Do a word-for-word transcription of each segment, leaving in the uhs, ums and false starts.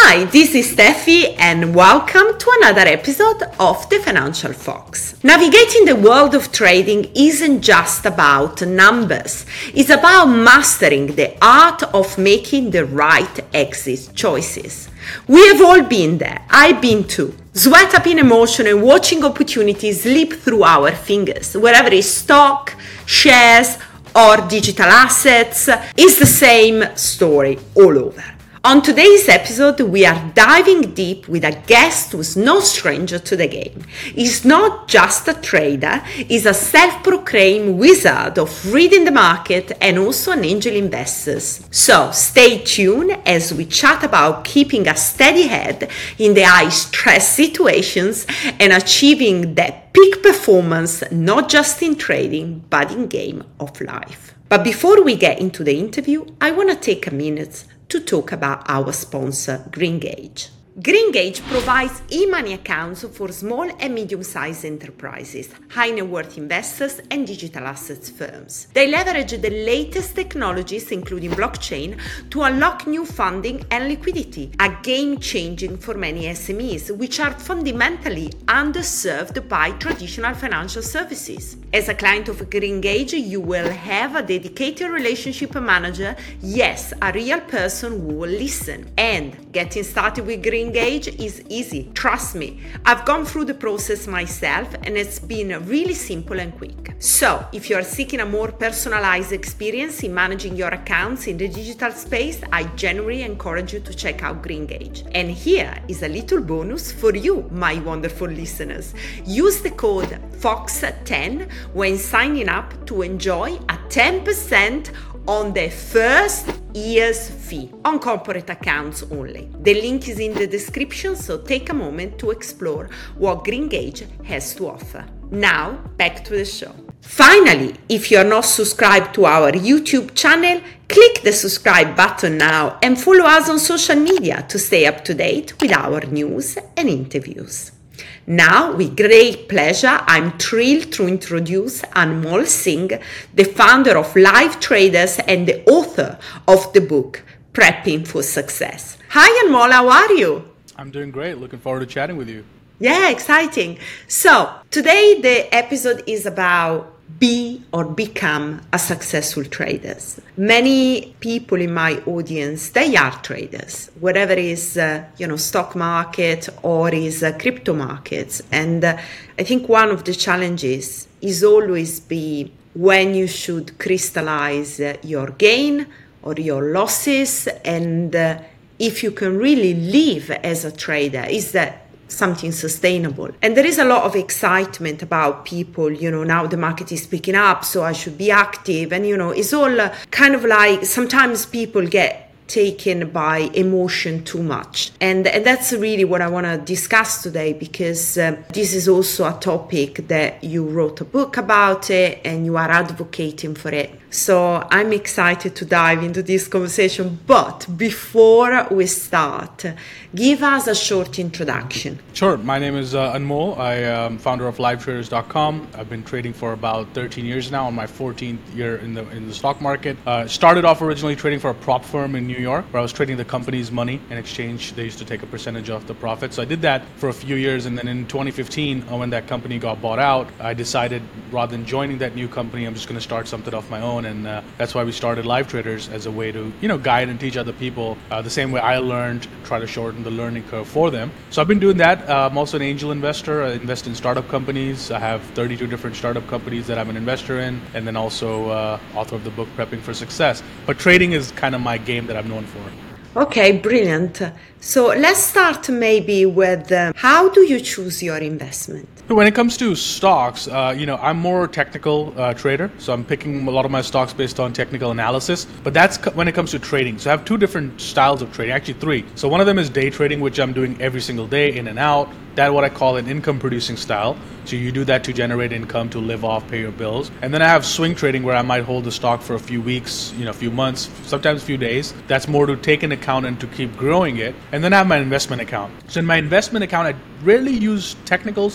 Hi, this is Steffi and welcome to another episode of The Financial Fox. Navigating the world of trading isn't just about numbers. It's about mastering the art of making the right exit choices. We have all been there. I've been too. Sweat up in emotion and watching opportunities slip through our fingers, wherever it's stock, shares, or digital assets. It's the same story all over. On today's episode, we are diving deep with a guest who's no stranger to the game. He's not just a trader, he's a self-proclaimed wizard of reading the market and also an angel investor. So stay tuned as we chat about keeping a steady head in the high-stress situations and achieving that peak performance not just in trading but in game of life. But before we get into the interview, I want to take a minute to talk about our sponsor, Greengage. Greengage provides e-money accounts for small and medium-sized enterprises, high net worth investors, and digital assets firms. They leverage the latest technologies, including blockchain, to unlock new funding and liquidity, a game-changing for many S M Es, which are fundamentally underserved by traditional financial services. As a client of Greengage, you will have a dedicated relationship manager, yes, a real person who will listen. And getting started with Greengage Engage is easy. Trust me, I've gone through the process myself and it's been really simple and quick. So, if you are seeking a more personalized experience in managing your accounts in the digital space, I genuinely encourage you to check out Greengage. And here is a little bonus for you, my wonderful listeners. Use the code Fox ten when signing up to enjoy a ten percent on the first year's fee on corporate accounts only. The link is in the description, so take a moment to explore what Greengage has to offer. Now, back to the show. Finally, if you're not subscribed to our YouTube channel, click the subscribe button now and follow us on social media to stay up to date with our news and interviews. Now, with great pleasure, I'm thrilled to introduce Anmol Singh, the founder of Live Traders and the author of the book, Prepping for Success. Hi Anmol, how are you? I'm doing great. Looking forward to chatting with you. Yeah, exciting. So, today the episode is about be or become a successful traders. Many people in my audience, they are traders, whatever is, uh, you know, stock market or is uh, crypto markets. And uh, I think one of the challenges is always be when you should crystallize uh, your gain or your losses, and uh, if you can really live as a trader, is that something sustainable. And there is a lot of excitement about people, you know, now the market is picking up, so I should be active. And, you know, it's all uh, kind of like sometimes people get taken by emotion too much. And, and that's really what I want to discuss today, because uh, this is also a topic that you wrote a book about it and you are advocating for it. So I'm excited to dive into this conversation. But before we start, give us a short introduction. Sure. My name is uh, Anmol. I am founder of live traders dot com. I've been trading for about thirteen years now, on my fourteenth year in the in the stock market. Uh, started off originally trading for a prop firm in New York, where I was trading the company's money. In exchange, they used to take a percentage off the profit. So I did that for a few years. And then in twenty fifteen, when that company got bought out, I decided rather than joining that new company, I'm just going to start something off my own. And uh, that's why we started Live Traders, as a way to, you know, guide and teach other people uh, the same way I learned, try to shorten the learning curve for them. So I've been doing that. Uh, I'm also an angel investor. I invest in startup companies. I have thirty-two different startup companies that I'm an investor in, and then also uh, author of the book Prepping for Success. But trading is kind of my game that I'm known for. Okay, brilliant. So let's start maybe with uh, how do you choose your investment? When it comes to stocks, uh, you know, I'm more technical uh, trader, so I'm picking a lot of my stocks based on technical analysis. But that's c- when it comes to trading. So I have two different styles of trading, actually three. So one of them is day trading, which I'm doing every single day, in and out. That's what I call an income-producing style. So you do that to generate income, to live off, pay your bills. And then I have swing trading, where I might hold the stock for a few weeks, you know, a few months, sometimes a few days. That's more to take an account and to keep growing it. And then I have my investment account. So in my investment account, I rarely use technicals for entries.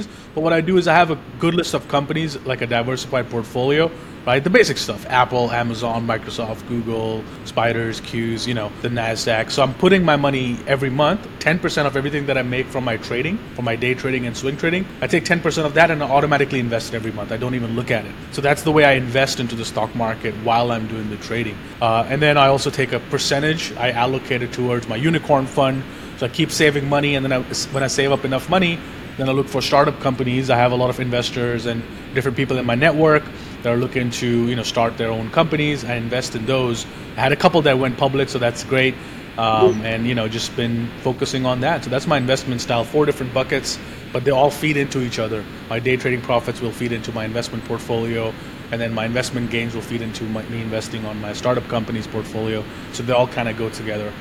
companies. But what I do is I have a good list of companies, like a diversified portfolio, right? The basic stuff: Apple, Amazon, Microsoft, Google, Spiders, Qs, you know, the NASDAQ. So I'm putting my money every month, ten percent of everything that I make from my trading, from my day trading and swing trading. I take ten percent of that and I automatically invest it every month. I don't even look at it. So that's the way I invest into the stock market while I'm doing the trading. Uh, and then I also take a percentage, I allocate it towards my unicorn fund. So I keep saving money, and then I, when I save up enough money, then I look for startup companies. I have a lot of investors and different people in my network that are looking to, you know, start their own companies. I invest in those. I had a couple that went public, so that's great. Um, and, you know, just been focusing on that. So that's my investment style, four different buckets, but they all feed into each other. My day trading profits will feed into my investment portfolio, and then my investment gains will feed into my, me investing on my startup company's portfolio. So they all kind of go together.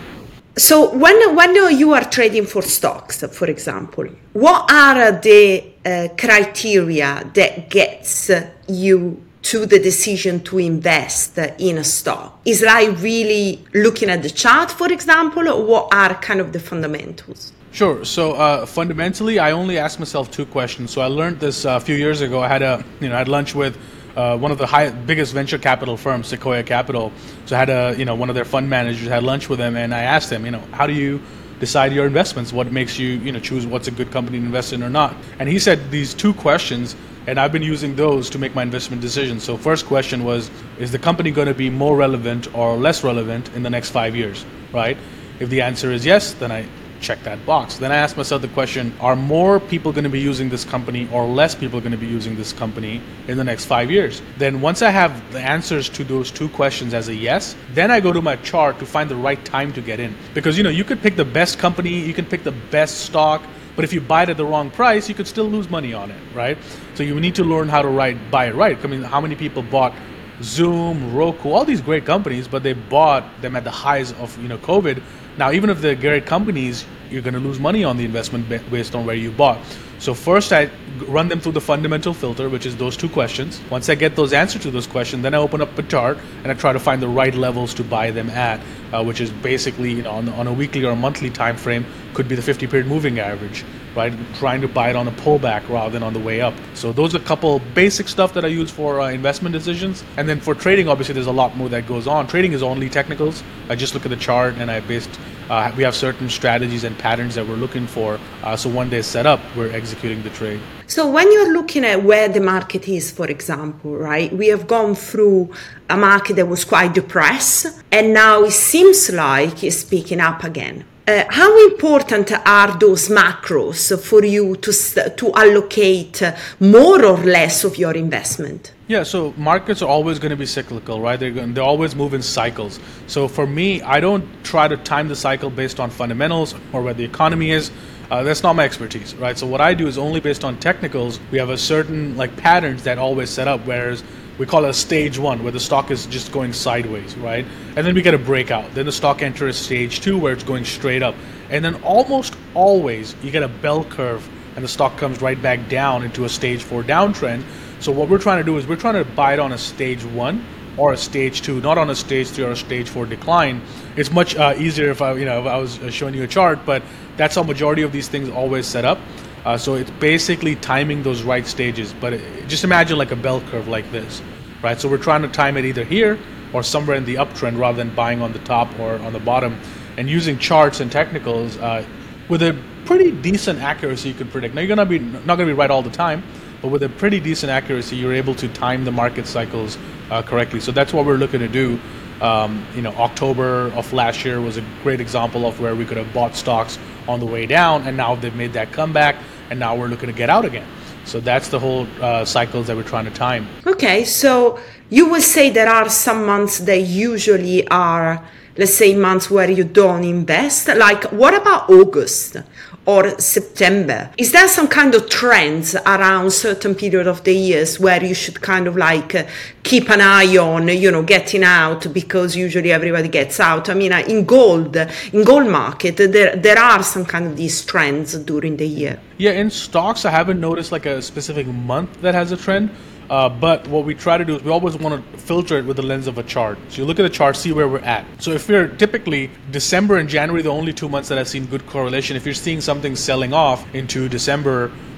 So when when you are trading for stocks, for example, what are the uh, criteria that gets you to the decision to invest in a stock? Is like really looking at the chart, for example, or what are kind of the fundamentals? Sure. So uh, fundamentally, I only ask myself two questions. So I learned this uh, a few years ago. I had a you know I had lunch with Uh, one of the high, biggest venture capital firms, Sequoia Capital. So I had a, you know, one of their fund managers, had lunch with him, and I asked him, you know, how do you decide your investments? What makes you, you know, choose what's a good company to invest in or not? And he said these two questions, and I've been using those to make my investment decisions. So first question was, is the company going to be more relevant or less relevant in the next five years, right? If the answer is yes, then I check that box. Then I ask myself the question, are more people going to be using this company or less people going to be using this company in the next five years? Then once I have the answers to those two questions as a yes, then I go to my chart to find the right time to get in. Because, you know, you could pick the best company, you can pick the best stock, but if you buy it at the wrong price, you could still lose money on it, right? So you need to learn how to right, buy it right. I mean, how many people bought Zoom, Roku, all these great companies, but they bought them at the highs of, you know, COVID. Now, even if they're great companies, you're going to lose money on the investment based on where you bought. So first I run them through the fundamental filter, which is those two questions. Once I get those answers to those questions, then I open up a chart and I try to find the right levels to buy them at, uh, which is basically, you know, on, on a weekly or a monthly time frame, could be the fifty period moving average, right? Trying to buy it on a pullback rather than on the way up. So those are a couple basic stuff that I use for uh, investment decisions. And then for trading, obviously there's a lot more that goes on. Trading is only technicals. I just look at the chart and I based, uh, we have certain strategies and patterns that we're looking for. Uh, so when they're set up, we're executing the trade. So when you're looking at where the market is, for example, right, we have gone through a market that was quite depressed and now it seems like it's picking up again. Uh, how important are those macros for you to to allocate more or less of your investment? Yeah, so markets are always going to be cyclical, right? They're going, they always move in cycles. So for me, I don't try to time the cycle based on fundamentals or where the economy is. Uh, that's not my expertise, right? So what I do is only based on technicals. We have a certain like patterns that always set up, whereas we call it a stage one, where the stock is just going sideways, right? And then we get a breakout. Then the stock enters stage two, where it's going straight up. And then almost always you get a bell curve and the stock comes right back down into a stage four downtrend. So what we're trying to do is we're trying to buy it on a stage one or a stage two, not on a stage three or a stage four decline. It's much uh, easier if I, you know, if I was showing you a chart, but that's how majority of these things always set up. Uh, so it's basically timing those right stages. But it, just imagine like a bell curve like this, right? So we're trying to time it either here or somewhere in the uptrend rather than buying on the top or on the bottom. And using charts and technicals uh, with a pretty decent accuracy, you can predict. Now you're gonna be not gonna be right all the time, but with a pretty decent accuracy, you're able to time the market cycles uh, correctly. So that's what we're looking to do. Um, you know, October of last year was a great example of where we could have bought stocks on the way down, and now they've made that comeback, and now we're looking to get out again. So that's the whole uh, cycles that we're trying to time. Okay, so you will say there are some months that usually are, let's say, months where you don't invest. Like, what about August or September? Is there some kind of trends around certain period of the years where you should kind of like uh, keep an eye on, you know, getting out, because usually everybody gets out? I mean, uh, in gold, in gold market, there there are some kind of these trends during the year. Yeah, in stocks, I haven't noticed like a specific month that has a trend. Uh, but what we try to do is we always want to filter it with the lens of a chart. So you look at the chart, see where we're at. So if we're typically December and January, the only two months that I've seen good correlation, if you're seeing something selling off into December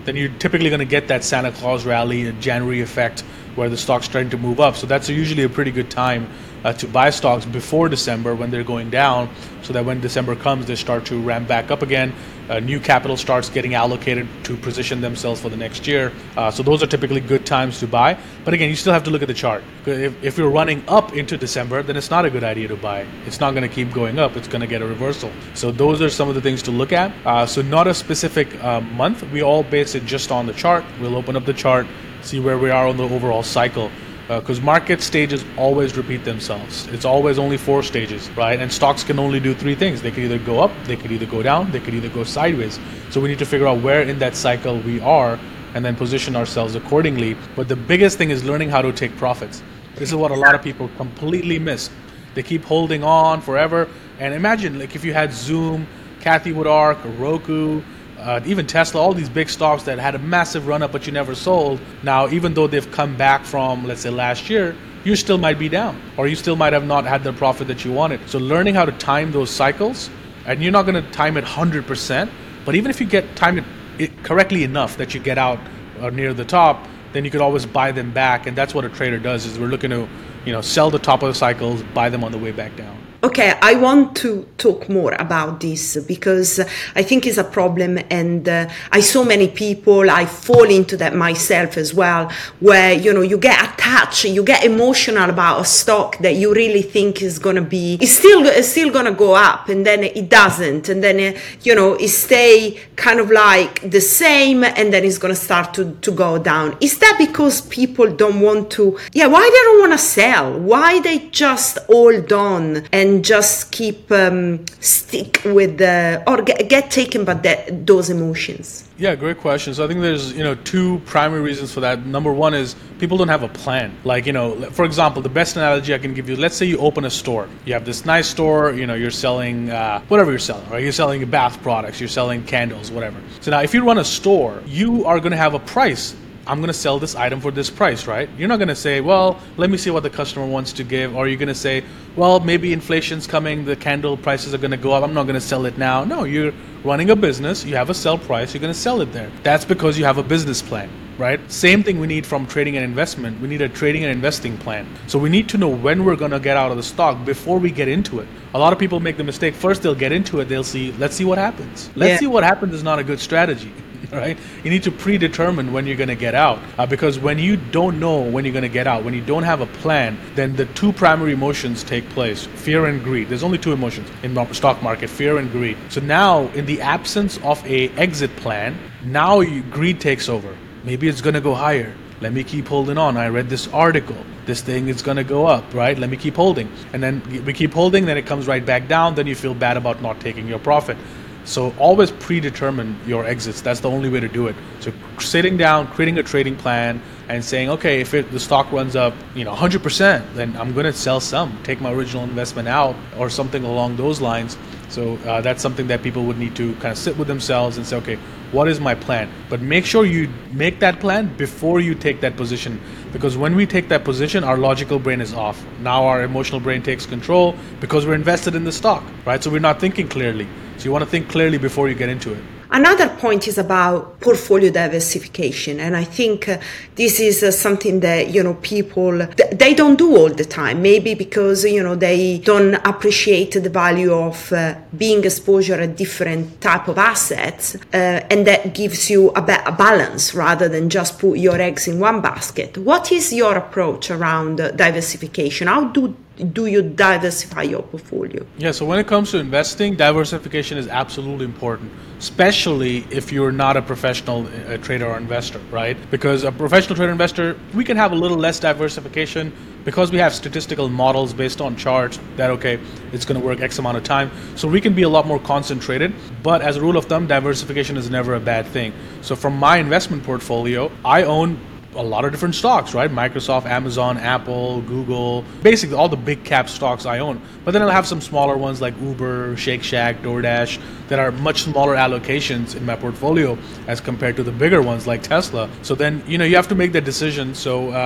then you're typically going to get that Santa Claus rally, a January effect, where the stock's starting to move up. So that's usually a pretty good time uh, to buy stocks before December when they're going down, so that when December comes, they start to ramp back up again. Uh, new capital starts getting allocated to position themselves for the next year. Uh, so those are typically good times to buy. But again, you still have to look at the chart. If, if you're running up into December, then it's not a good idea to buy. It's not going to keep going up. It's going to get a reversal. So those are some of the things to look at. Uh, so not a specific uh, month. We all base it just on the chart. We'll open up the chart, see where we are on the overall cycle. Because uh, market stages always repeat themselves. It's always only four stages, right? And stocks can only do three things. They could either go up, they could either go down, they could either go sideways. So we need to figure out where in that cycle we are and then position ourselves accordingly. But the biggest thing is learning how to take profits. This is what a lot of people completely miss. They keep holding on forever. And imagine, like, if you had Zoom, Cathie Wood Ark, Roku, Uh, even Tesla, all these big stocks that had a massive run up but you never sold. Now, even though they've come back from, let's say, last year, you still might be down, or you still might have not had the profit that you wanted. So learning how to time those cycles, and you're not going to time it one hundred percent, but even if you get time it, it correctly enough that you get out uh, near the top, then you could always buy them back. And that's what a trader does, is we're looking to, you know, sell the top of the cycles, buy them on the way back down. Okay, I want to talk more about this because I think it's a problem, and uh, I saw many people, I fall into that myself as well, where, you know, you get attached, you get emotional about a stock that you really think is going to be, it's still, it's still going to go up, and then it doesn't, and then, uh, you know, it stay kind of like the same, and then it's going to start to, to go down. Is that because people don't want to, yeah, why they don't want to sell? Why they just hold on and just keep um, stick with the, or get, get taken by that, those emotions? Yeah, great question. So I think there's, you know, two primary reasons for that. Number one is people don't have a plan. Like, you know, for example, the best analogy I can give you, let's say you open a store. You have this nice store, you know, you're selling uh, whatever you're selling, right? You're selling bath products, you're selling candles, whatever. So now if you run a store, you are going to have a price. I'm going to sell this item for this price, right? You're not going to say, well, let me see what the customer wants to give. Or you're going to say, well, maybe inflation's coming, the candle prices are going to go up, I'm not going to sell it now. No, you're running a business, you have a sell price, you're going to sell it there. That's because you have a business plan, right? Same thing we need from trading and investment. We need a trading and investing plan. So we need to know when we're going to get out of the stock before we get into it. A lot of people make the mistake, first they'll get into it, they'll see, let's see what happens. Let's yeah. see what happens is not a good strategy. Right? You need to predetermine when you're going to get out, uh, because when you don't know when you're going to get out, when you don't have a plan, then the two primary emotions take place: fear and greed. There's only two emotions in the stock market: fear and greed. So now, in the absence of a exit plan, now you, greed takes over. Maybe it's going to go higher. Let me keep holding on. I read this article. This thing is going to go up, right? Let me keep holding. And then we keep holding, then it comes right back down. Then you feel bad about not taking your profit. So always predetermine your exits. That's the only way to do it. So sitting down, creating a trading plan, and saying, okay, if it, the stock runs up, you know, one hundred percent, then I'm going to sell some, take my original investment out, or something along those lines. So uh, that's something that people would need to kind of sit with themselves and say, okay, what is my plan? But make sure you make that plan before you take that position, because when we take that position, our logical brain is off. Now our emotional brain takes control because we're invested in the stock, right? So we're not thinking clearly. So you want to think clearly before you get into it. Another point is about portfolio diversification, and I think uh, this is uh, something that, you know, people, th- they don't do all the time, maybe because, you know, they don't appreciate the value of uh, being exposure at different type of assets, uh, and that gives you a, ba- a balance rather than just put your eggs in one basket. What is your approach around uh, diversification? How do do you diversify your portfolio? Yeah, so when it comes to investing, diversification is absolutely important, especially if you're not a professional uh, trader or investor, right? Because a professional trader investor, we can have a little less diversification because we have statistical models based on charts that, okay, it's going to work X amount of time. So we can be a lot more concentrated, but as a rule of thumb, diversification is never a bad thing. So from my investment portfolio, I own a lot of different stocks, right? Microsoft, Amazon, Apple, Google, basically all the big cap stocks I own. But then I'll have some smaller ones like Uber, Shake Shack, DoorDash that are much smaller allocations in my portfolio as compared to the bigger ones like Tesla. So then, you know, you have to make that decision. So um,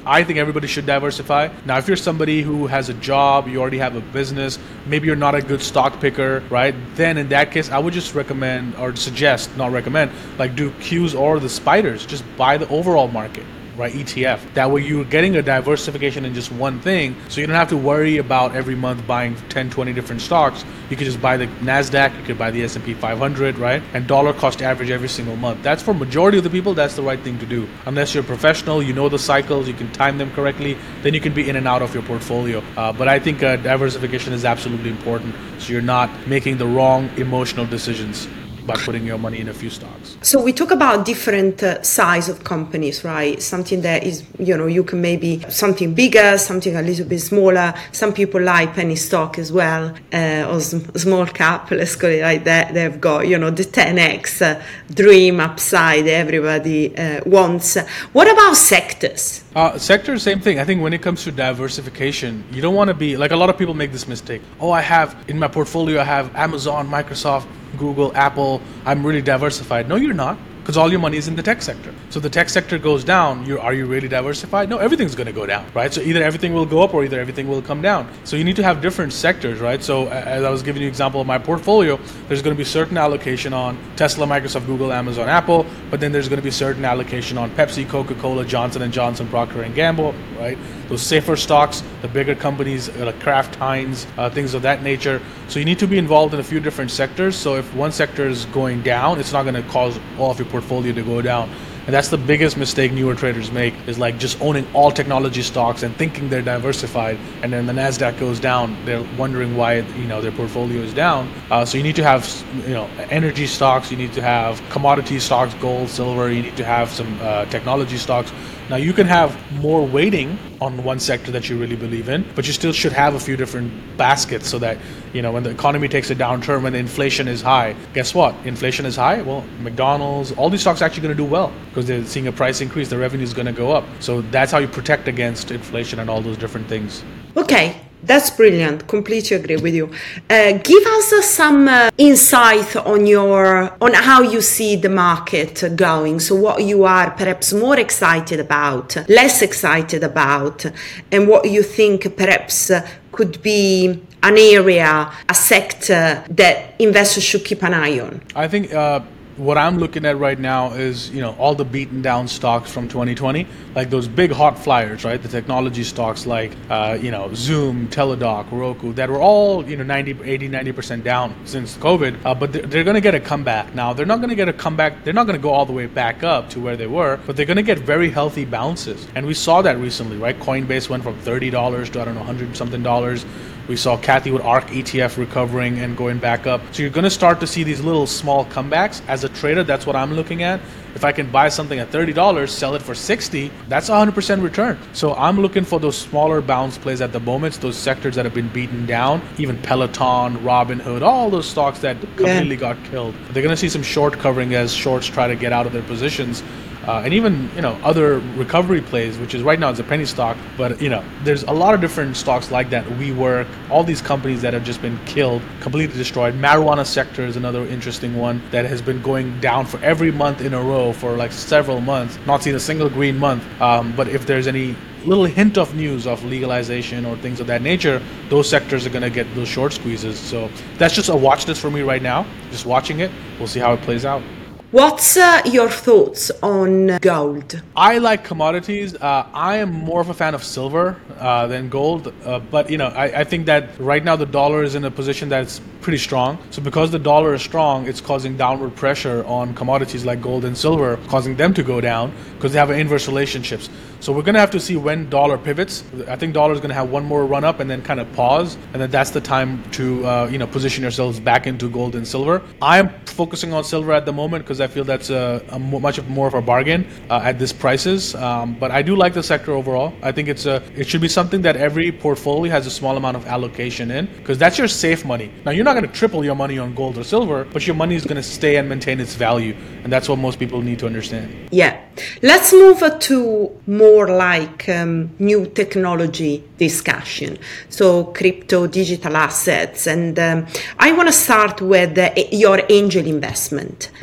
I think everybody should diversify. Now, if you're somebody who has a job, you already have a business, maybe you're not a good stock picker, right? Then in that case, I would just recommend or suggest, not recommend, like do Qs or the spiders. Just buy the overall market, right? E T F. That way you're getting a diversification in just one thing, so you don't have to worry about every month buying ten, twenty different stocks. You could just buy the NASDAQ, you could buy the S and P five hundred, right? And dollar cost average every single month. That's for majority of the people, that's the right thing to do. Unless you're a professional, you know the cycles, you can time them correctly, then you can be in and out of your portfolio. Uh, but I think uh, diversification is absolutely important, so you're not making the wrong emotional decisions by putting your money in a few stocks. So we talk about different uh, size of companies, right? Something that is, you know, you can maybe something bigger, something a little bit smaller. Some people like penny stock as well, uh, or sm- small cap, let's call it like that. They've got, you know, the ten X uh, dream upside everybody uh, wants. What about sectors? Uh, sector, same thing. I think when it comes to diversification, you don't want to be, like a lot of people make this mistake. Oh, I have, in my portfolio, I have Amazon, Microsoft, Google, Apple, I'm really diversified. No, you're not, because all your money is in the tech sector. So the tech sector goes down, you're, are you really diversified? No, everything's going to go down, right? So either everything will go up or either everything will come down. So you need to have different sectors, right? So as I was giving you an example of my portfolio, there's going to be certain allocation on Tesla, Microsoft, Google, Amazon, Apple, but then there's going to be certain allocation on Pepsi, Coca-Cola, Johnson and Johnson, Procter and Gamble, right? Those safer stocks, the bigger companies like Kraft, Heinz, uh, things of that nature. So you need to be involved in a few different sectors. So if one sector is going down, it's not going to cause all of your portfolio to go down. And that's the biggest mistake newer traders make, is like just owning all technology stocks and thinking they're diversified, and then the NASDAQ goes down, they're wondering why, you know, their portfolio is down. Uh, so you need to have, you know, energy stocks, you need to have commodity stocks, gold, silver, you need to have some uh, technology stocks. Now you can have more weighting on one sector that you really believe in, but you still should have a few different baskets so that, you know, when the economy takes a downturn, when the inflation is high, guess what? Inflation is high. Well, McDonald's, all these stocks are actually going to do well because they're seeing a price increase. The revenue is going to go up. So that's how you protect against inflation and all those different things. Okay. That's brilliant. Completely agree with you. Uh, give us uh, some uh, insight on your on how you see the market going. So what you are perhaps more excited about, less excited about, and what you think perhaps uh, could be an area, a sector that investors should keep an eye on. I think uh, what I'm looking at right now is, you know, all the beaten down stocks from twenty twenty, like those big hot flyers, right? The technology stocks like, uh, you know, Zoom, Teladoc, Roku, that were all, you know, ninety, eighty, ninety percent down since COVID, uh, but they're, they're going to get a comeback. Now, they're not going to get a comeback. They're not going to go all the way back up to where they were, but they're going to get very healthy bounces. And we saw that recently, right? Coinbase went from thirty dollars to, I don't know, one hundred something dollars. We saw Kathy with ARK E T F recovering and going back up. So you're going to start to see these little small comebacks. As a trader, that's what I'm looking at. If I can buy something at thirty dollars, sell it for sixty dollars, that's a one hundred percent return. So I'm looking for those smaller bounce plays at the moment, those sectors that have been beaten down, even Peloton, Robinhood, all those stocks that completely yeah. got killed. They're going to see some short covering as shorts try to get out of their positions. Uh, and even, you know, other recovery plays, which is right now it's a penny stock, but, you know, there's a lot of different stocks like that. WeWork, all these companies that have just been killed, completely destroyed. Marijuana sector is another interesting one that has been going down for every month in a row for like several months, not seen a single green month. Um, but if there's any little hint of news of legalization or things of that nature, those sectors are going to get those short squeezes. So that's just a watch list for me right now. Just watching it. We'll see how it plays out. What's uh, your thoughts on gold? I like commodities. Uh, I am more of a fan of silver uh, than gold. Uh, but, you know, I, I think that right now the dollar is in a position that's pretty strong. So because the dollar is strong, it's causing downward pressure on commodities like gold and silver, causing them to go down because they have inverse relationships. So we're going to have to see when dollar pivots. I think dollar is going to have one more run up and then kind of pause. And then that's the time to, uh, you know, position yourselves back into gold and silver. I'm focusing on silver at the moment because I feel that's a, a much of more of a bargain uh, at this prices. Um, but I do like the sector overall. I think it's a, it should be something that every portfolio has a small amount of allocation in, because that's your safe money. Now, you're not going to triple your money on gold or silver, but your money is going to stay and maintain its value. And that's what most people need to understand. Yeah. Let's move to more like um, new technology discussion. So crypto, digital assets. And um, I want to start with uh, your angel investment, because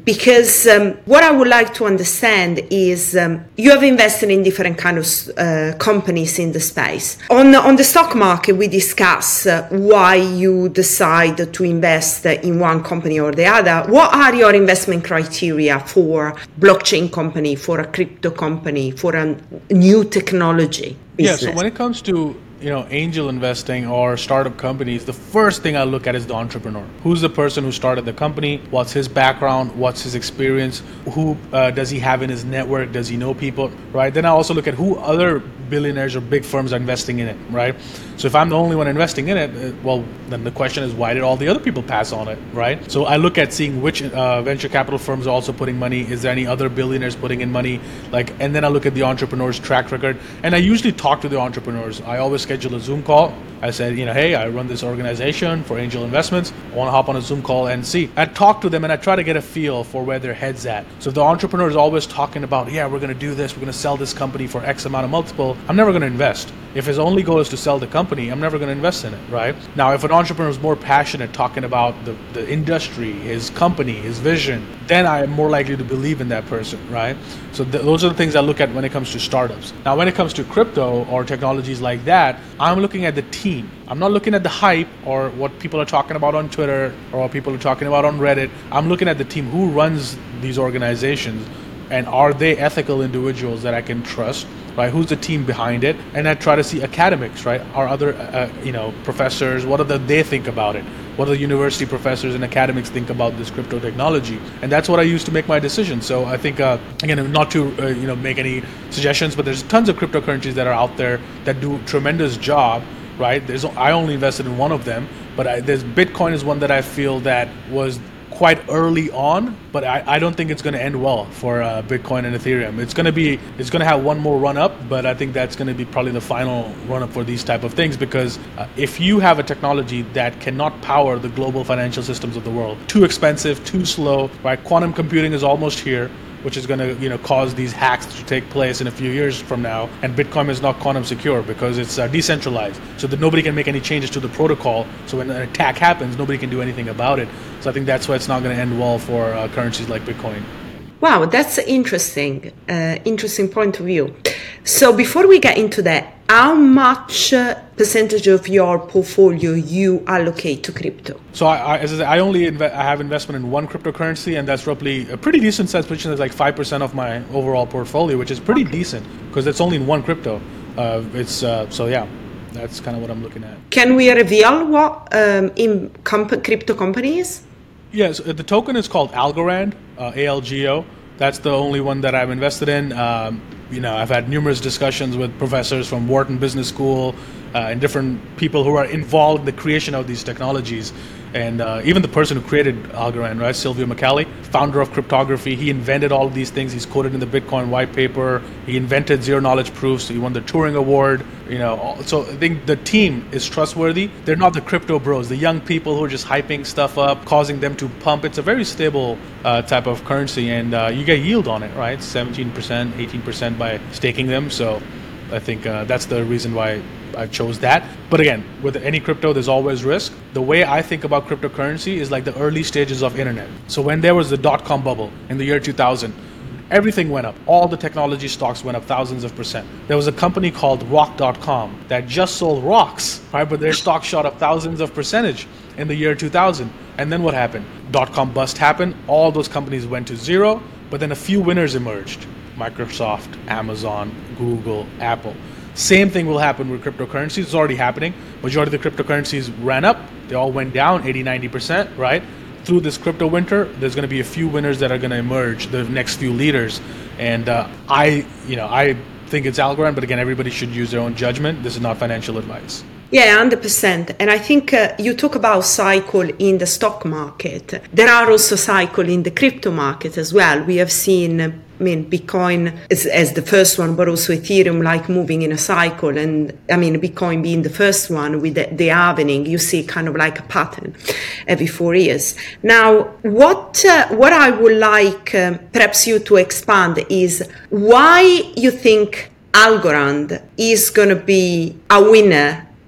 because um, what I would like to understand is um, you have invested in different kind of uh, companies in the space. On, on the stock market, we discuss uh, why you decide to invest in one company or the other. What are your investment criteria for blockchain company, for a crypto company, for a new technology business? Yeah, so when it comes to you know, angel investing or startup companies, the first thing I look at is the entrepreneur. Who's the person who started the company? What's his background? What's his experience? Who uh, does he have in his network? Does he know people, right? Then I also look at who other billionaires or big firms are investing in it, right? So if I'm the only one investing in it, well, then the question is, why did all the other people pass on it, right? So I look at seeing which uh, venture capital firms are also putting money. Is there any other billionaires putting in money? Like, and then I look at the entrepreneur's track record. And I usually talk to the entrepreneurs. I always schedule a Zoom call. I said, you know, hey, I run this organization for angel investments. I want to hop on a Zoom call and see. I talk to them and I try to get a feel for where their head's at. So if the entrepreneur is always talking about, yeah, we're going to do this, we're going to sell this company for X amount of multiple, I'm never going to invest. If his only goal is to sell the company, I'm never going to invest in it, right? Now, if an entrepreneur is more passionate talking about the, the industry, his company, his vision, then I am more likely to believe in that person, right? So th- those are the things I look at when it comes to startups. Now, when it comes to crypto or technologies like that, I'm looking at the team. I'm not looking at the hype or what people are talking about on Twitter or what people are talking about on Reddit. I'm looking at the team. Who runs these organizations? And are they ethical individuals that I can trust, right? Who's the team behind it? And I try to see academics, right? Are other, uh, you know, professors, what do the, they think about it? What do the university professors and academics think about this crypto technology? And that's what I use to make my decision. So I think, uh, again, not to, uh, you know, make any suggestions, but there's tons of cryptocurrencies that are out there that do a tremendous job, right? There's, I only invested in one of them, but I, there's Bitcoin is one that I feel that was quite early on, but I, I don't think it's going to end well for uh, Bitcoin and Ethereum. It's going to be, it's going to have one more run up, but I think that's going to be probably the final run up for these type of things, because uh, if you have a technology that cannot power the global financial systems of the world, too expensive, too slow, right? Quantum computing is almost here, which is going to, you know, cause these hacks to take place in a few years from now. And Bitcoin is not quantum secure because it's uh, decentralized, so that nobody can make any changes to the protocol. So when an attack happens, nobody can do anything about it. So I think that's why it's not going to end well for uh, currencies like Bitcoin. Wow, that's interesting. Uh, interesting point of view. So before we get into that, how much uh, percentage of your portfolio you allocate to crypto? So I, I, as I, said, I only inve- I have investment in one cryptocurrency, and that's roughly a pretty decent size position. It's like five percent of my overall portfolio, which is pretty okay. decent because it's only in one crypto. Uh, it's uh, so yeah, that's kind of what I'm looking at. Can we reveal what um, in comp- crypto companies? Yes, the token is called Algorand, uh, A L G O. That's the only one that I've invested in. Um, you know, I've had numerous discussions with professors from Wharton Business School uh, and different people who are involved in the creation of these technologies. And uh, even the person who created Algorand, right, Silvio Micali, founder of cryptography, he invented all of these things. He's quoted in the Bitcoin white paper. He invented zero knowledge proofs. So he won the Turing Award. You know, so I think the team is trustworthy. They're not the crypto bros, the young people who are just hyping stuff up, causing them to pump. It's a very stable uh, type of currency, and uh, you get yield on it, right? seventeen percent, eighteen percent by staking them. So I think uh, that's the reason why I chose that. But again, with any crypto, there's always risk. The way I think about cryptocurrency is like the early stages of internet. So when there was the dot-com bubble in the year two thousand, everything went up. All the technology stocks went up thousands of percent. There was a company called rock dot com that just sold rocks, right? But their stock shot up thousands of percentage in the year two thousand. And then what happened? Dot-com bust happened. All those companies went to zero, but then a few winners emerged. Microsoft, Amazon, Google, Apple. Same thing will happen with cryptocurrencies. It's already happening. Majority of the cryptocurrencies ran up. They all went down eighty, ninety percent, right? Through this crypto winter, there's going to be a few winners that are going to emerge, the next few leaders. And uh, I, you know, I think it's Algorand, but again, everybody should use their own judgment. This is not financial advice. Yeah, one hundred percent. And I think uh, you talk about cycle in the stock market. There are also cycle in the crypto market as well. We have seen, uh, I mean, Bitcoin as, as the first one, but also Ethereum like moving in a cycle. And I mean, Bitcoin being the first one with the, the halving, you see kind of like a pattern every four years. Now, what uh, what I would like um, perhaps you to expand is why you think Algorand is going to be a winner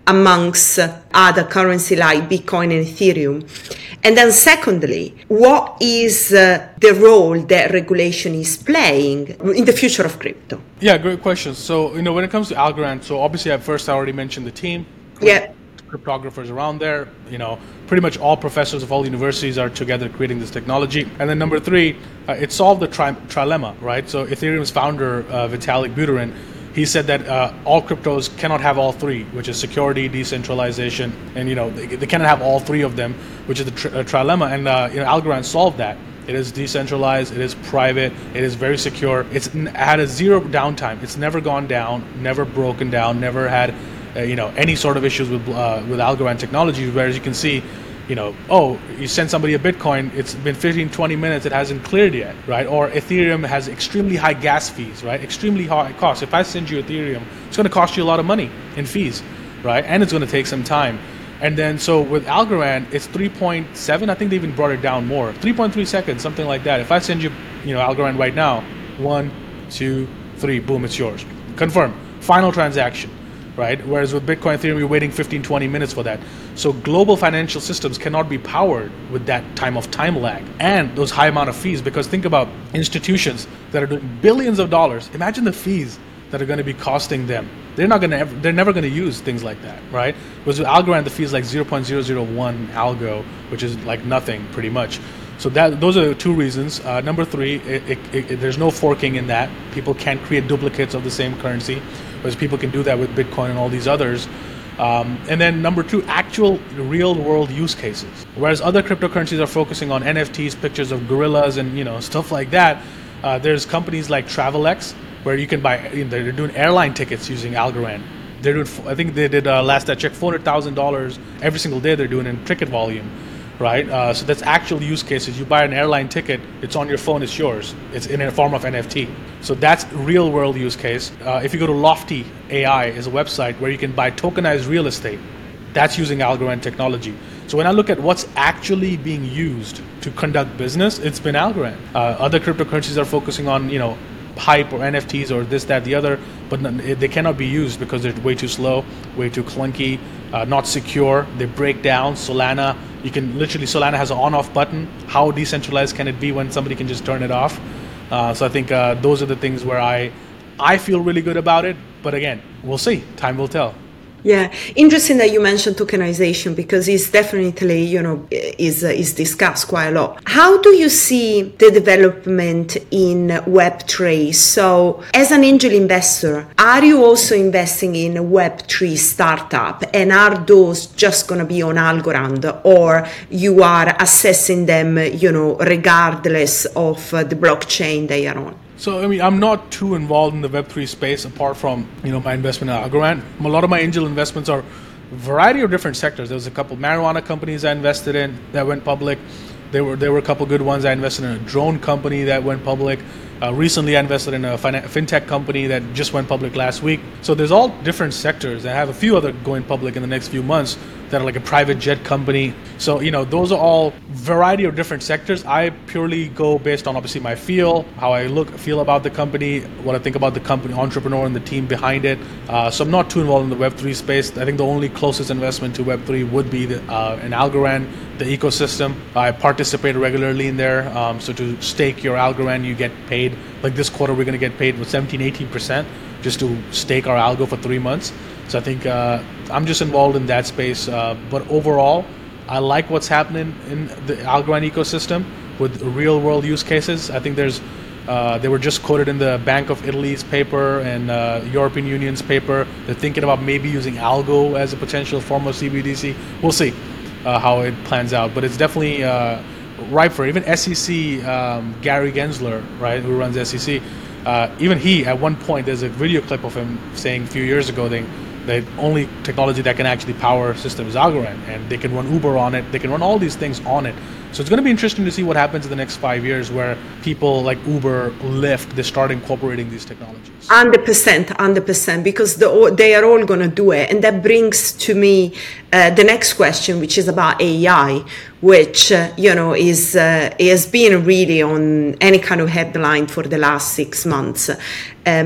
amongst other currency like Bitcoin and Ethereum? And then secondly, what is uh, the role that regulation is playing in the future of crypto? Yeah, great question. So, you know, when it comes to Algorand, so obviously at first I already mentioned the team. Yeah. Cryptographers around there, you know, pretty much all professors of all universities are together creating this technology. And then number three, uh, it solved the tri- trilemma, right? So Ethereum's founder, uh, Vitalik Buterin, he said that uh, all cryptos cannot have all three, which is security, decentralization, and, you know, they, they cannot have all three of them, which is the tri- uh, trilemma. And, uh, you know, Algorand solved that. It is decentralized, it is private, it is very secure. It's had a zero downtime. It's never gone down, never broken down, never had Uh, you know, any sort of issues with uh, with Algorand technology, whereas you can see, you know, oh, you send somebody a Bitcoin, it's been fifteen, twenty minutes, it hasn't cleared yet, right? Or Ethereum has extremely high gas fees, right? Extremely high costs. If I send you Ethereum, it's going to cost you a lot of money in fees, right? And it's going to take some time. And then, so with Algorand, it's three point seven, I think they even brought it down more, three point three seconds, something like that. If I send you, you know, Algorand right now, one, two, three, boom, it's yours. Confirm. Final transaction. Right? Whereas with Bitcoin Ethereum, you're waiting fifteen, twenty minutes for that. So global financial systems cannot be powered with that time of time lag and those high amount of fees, because think about institutions that are doing billions of dollars. Imagine the fees that are going to be costing them. They're not going to ever, they're never going to use things like that, right? Whereas with Algorand, the fee is like zero point zero zero one algo, which is like nothing pretty much. So that those are two reasons. Uh, number three, it, it, it, there's no forking in that. People can't create duplicates of the same currency, whereas people can do that with Bitcoin and all these others. Um, and then number two, actual real world use cases. Whereas other cryptocurrencies are focusing on N F Ts, pictures of gorillas and, you know, stuff like that. Uh, there's companies like Travelex where you can buy, you know, they're doing airline tickets using Algorand. They're doing, I think they did, uh, last I checked, four hundred thousand dollars every single day they're doing in ticket volume. Right, uh, so that's actual use cases. You buy an airline ticket, it's on your phone, it's yours. It's in a form of N F T. So that's real world use case. Uh, if you go to Lofty A I, is a website where you can buy tokenized real estate. That's using Algorand technology. So when I look at what's actually being used to conduct business, it's been Algorand. Uh, other cryptocurrencies are focusing on, you know, hype or N F Ts or this, that, the other, but they cannot be used because they're way too slow, way too clunky, uh, not secure. They break down. Solana, you can literally, Solana has an on-off button. How decentralized can it be when somebody can just turn it off? Uh, so I think uh, those are the things where I, I feel really good about it. But again, we'll see. Time will tell. Yeah, interesting that you mentioned tokenization, because it's definitely, you know, is uh, is discussed quite a lot. How do you see the development in Web three? So, as an angel investor, are you also investing in a Web three startup, and are those just going to be on Algorand, or you are assessing them, you know, regardless of uh, the blockchain they are on? So, I mean, I'm not too involved in the Web three space apart from, you know, my investment in Algorand. A lot of my angel investments are a variety of different sectors. There was a couple marijuana companies I invested in that went public. There were there were a couple good ones. I invested in a drone company that went public. Uh, recently, I invested in a fin- fintech company that just went public last week. So there's all different sectors. I have a few other going public in the next few months that are like a private jet company. So, you know, those are all variety of different sectors. I purely go based on obviously my feel, how I look, feel about the company, what I think about the company, entrepreneur and the team behind it. Uh, so I'm not too involved in the Web three space. I think the only closest investment to Web three would be the, uh, an Algorand, the ecosystem. I participate regularly in there. Um, so to stake your Algorand, you get paid. Like this quarter, we're going to get paid with seventeen, eighteen percent just to stake our algo for three months. So I think uh, I'm just involved in that space. Uh, but overall, I like what's happening in the Algorand ecosystem with real world use cases. I think there's, uh, they were just quoted in the Bank of Italy's paper and uh, European Union's paper. They're thinking about maybe using algo as a potential form of C B D C. We'll see uh, how it plans out. But it's definitely uh, ripe for even S E C, um, Gary Gensler, right, who runs S E C. Uh, even he, at one point, there's a video clip of him saying a few years ago that the only technology that can actually power a system is Algorand, and they can run Uber on it, they can run all these things on it. So it's going to be interesting to see what happens in the next five years where people like Uber, Lyft, they start incorporating these technologies. one hundred percent, one hundred percent, because the, they are all going to do it. And that brings to me uh, the next question, which is about A I, which, uh, you know, is uh, has been really on any kind of headline for the last six months. Um,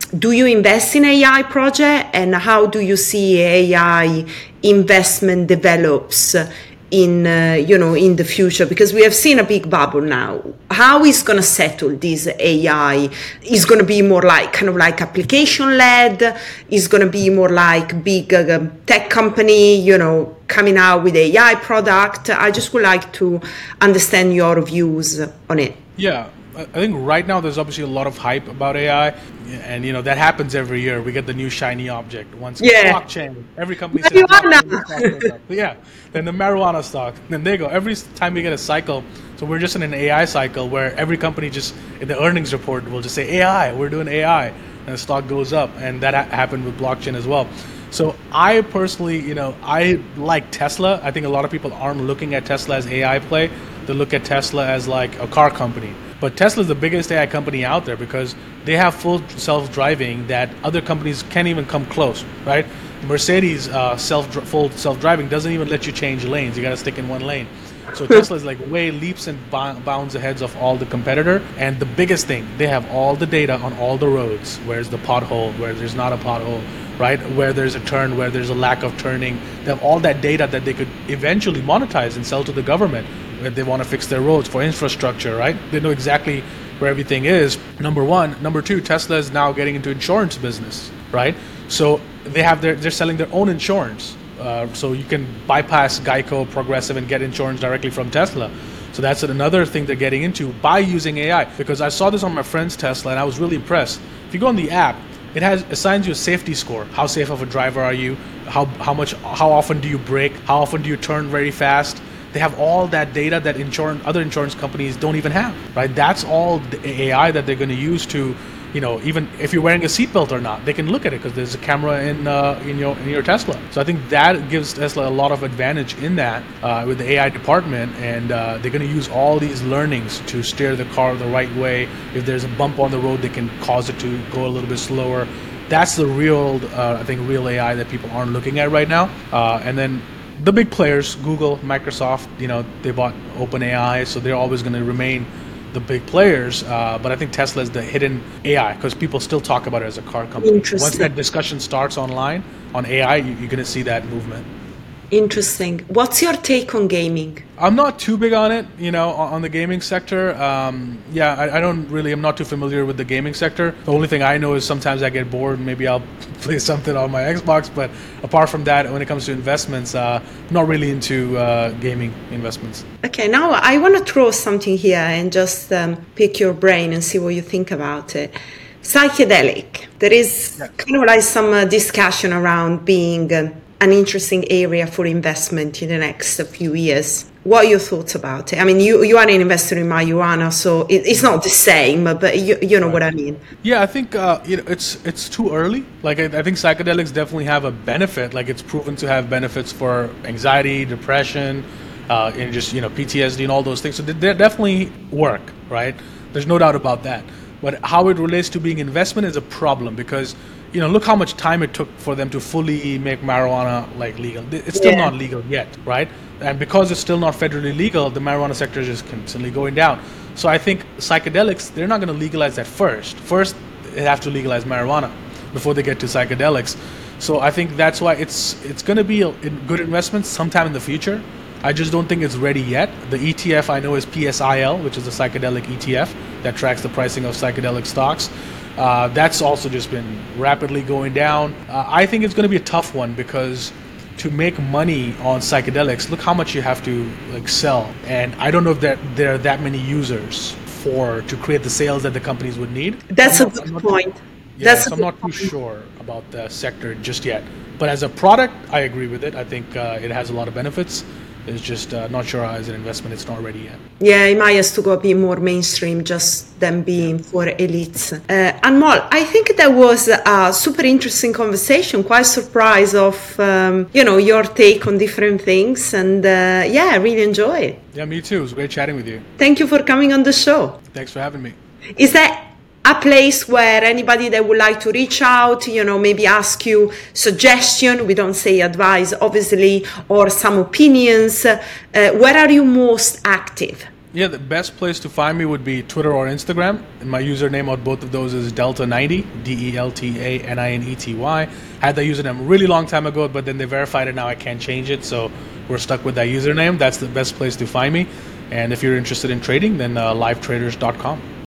do you invest in A I project, and how do you see A I investment develops in uh, you know in the future? Because we have seen a big bubble now. How is going to settle this A I? Is going to be more like kind of like application led? Is going to be more like big uh, tech company, you know, coming out with A I product? I just would like to understand your views on it. Yeah. I think right now there's obviously a lot of hype about A I, and you know that happens every year. We get the new shiny object. Once yeah. blockchain, every company says blockchain. Yeah, then the marijuana stock. Then they go. Every time we get a cycle, so we're just in an A I cycle where every company just in the earnings report will just say A I. We're doing A I, and the stock goes up, and that ha- happened with blockchain as well. So I personally, you know, I like Tesla. I think a lot of people aren't looking at Tesla as A I play. They look at Tesla as like a car company. But Tesla is the biggest A I company out there because they have full self-driving that other companies can't even come close, right? Mercedes uh, self full self-driving doesn't even let you change lanes. You got to stick in one lane. So Tesla is like way leaps and bounds ahead of all the competitor. And the biggest thing, they have all the data on all the roads. Where's the pothole? Where there's not a pothole, right? Where there's a turn, where there's a lack of turning. They have all that data that they could eventually monetize and sell to the government if they want to fix their roads for infrastructure, right? They know exactly where everything is. Number one. Number two, Tesla is now getting into insurance business, right? So they have their, they're selling their own insurance. Uh, so you can bypass Geico, Progressive, and get insurance directly from Tesla. So that's another thing they're getting into by using A I. Because I saw this on my friend's Tesla, and I was really impressed. If you go on the app, it has assigns you a safety score. How safe of a driver are you? How how much? How often do you brake? How often do you turn very fast? They have all that data that insurance, other insurance companies don't even have, right? That's all the A I that they're going to use to, you know, even if you're wearing a seatbelt or not, they can look at it because there's a camera in uh, in your in your Tesla. So I think that gives Tesla a lot of advantage in that uh, with the A I department, and uh, they're going to use all these learnings to steer the car the right way. If there's a bump on the road, they can cause it to go a little bit slower. That's the real, uh, I think, real A I that people aren't looking at right now. Uh, and then the big players, Google, Microsoft, you know, they bought OpenAI, so they're always going to remain the big players. Uh, but I think Tesla is the hidden A I because people still talk about it as a car company. Once that discussion starts online on A I, you, you're going to see that movement. Interesting. What's your take on gaming? I'm not too big on it, you know, on, on the gaming sector. Um, yeah, I, I don't really, I'm not too familiar with the gaming sector. The only thing I know is sometimes I get bored. Maybe I'll play something on my Xbox. But apart from that, when it comes to investments, uh, I'm not really into uh, gaming investments. Okay, now I want to throw something here and just um, pick your brain and see what you think about it. Psychedelic. There is yeah. kind of like some uh, discussion around being uh, an interesting area for investment in the next few years. What are your thoughts about it? I mean, you you are an investor in marijuana, so it, it's not the same, but you you know right. what I mean. Yeah, I think uh, you know it's it's too early. Like I, I think psychedelics definitely have a benefit. Like it's proven to have benefits for anxiety, depression, uh, and just you know P T S D and all those things. So they, they definitely work, right? There's no doubt about that. But how it relates to being investment is a problem because you know look how much time it took for them to fully make marijuana like legal. It's still yeah. not legal yet, right? And because it's still not federally legal, the marijuana sector is just constantly going down. So I think psychedelics, they're not going to legalize that first. First, they have to legalize marijuana before they get to psychedelics. So I think that's why it's it's going to be a good investment sometime in the future. I just don't think it's ready yet. The E T F I know is P S I L, which is a psychedelic E T F that tracks the pricing of psychedelic stocks. Uh, that's also just been rapidly going down. Uh, I think it's going to be a tough one because to make money on psychedelics, look how much you have to like sell. And I don't know if there, there are that many users for to create the sales that the companies would need. That's I'm a not, good not, point. Yeah, That's so I'm not too sure about the sector just yet. But as a product, I agree with it. I think uh, it has a lot of benefits. It's just uh, not sure as an investment, it's not ready yet. Yeah, it might have to go a bit more mainstream, just them being for elites. Uh, Anmol, I think that was a super interesting conversation. Quite surprised of um, you know your take on different things, and uh, yeah, I really enjoy it. Yeah, me too. It was great chatting with you. Thank you for coming on the show. Thanks for having me. Is that a place where anybody that would like to reach out, you know, maybe ask you suggestion, we don't say advice, obviously, or some opinions, uh, where are you most active? Yeah, the best place to find me would be Twitter or Instagram. And my username on both of those is Delta ninety, D E L T A N I N E T Y. Had that username a really long time ago, but then they verified it now. I can't change it, so we're stuck with that username. That's the best place to find me. And if you're interested in trading, then uh, live traders dot com.